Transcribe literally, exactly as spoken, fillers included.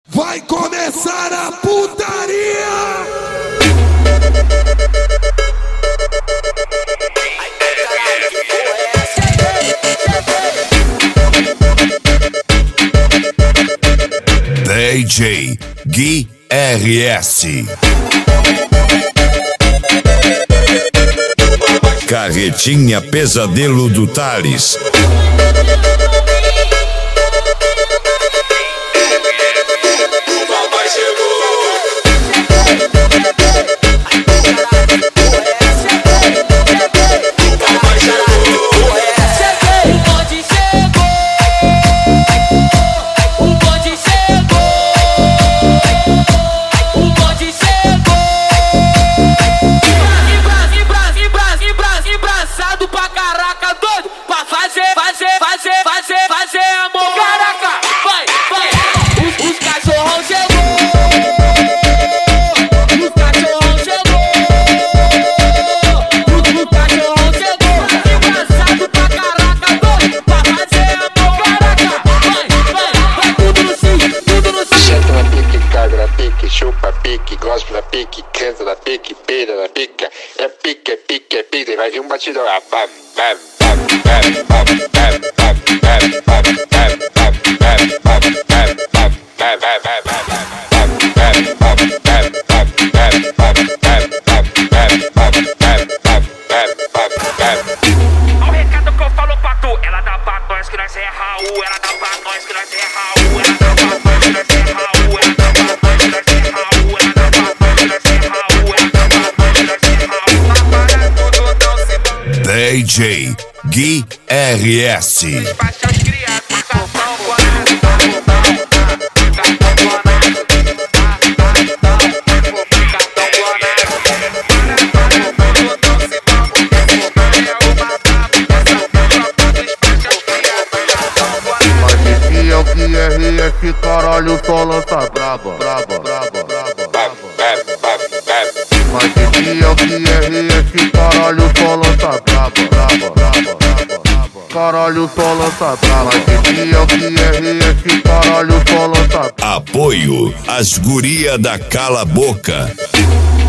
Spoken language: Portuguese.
Vai começar a putaria! D J Gui R S Carretinha Pesadelo do Thales. Chupa pique, gosta na pique, canta na pique, peida na pica, é pique, é pique, é pique, vai vir um batidão, ah, bam, bam, bam, bam, bam, bam, bam, bam, bam, o recado que eu falo pra tu, ela dá pra nós que nós é Raul, ela dá pra nós que nós é Raul, ela dá pra nós que nós é Raul, ela dá pra nós que nós é Raul, ela dá pra nós que nós é Raul, ela dá pra nós que nós é Raul, apaga tudo, não se manda. D J Gui R S Despacha as crianças, cartão R S, caralho, só lança braba, braba, braba, braba, braba. Mas esse é o que R S, caralho, só lança braba, braba, braba, braba. Caralho, só lança braba. Mas esse é o que R S, caralho, só lança. Apoio às guria da Cala Boca.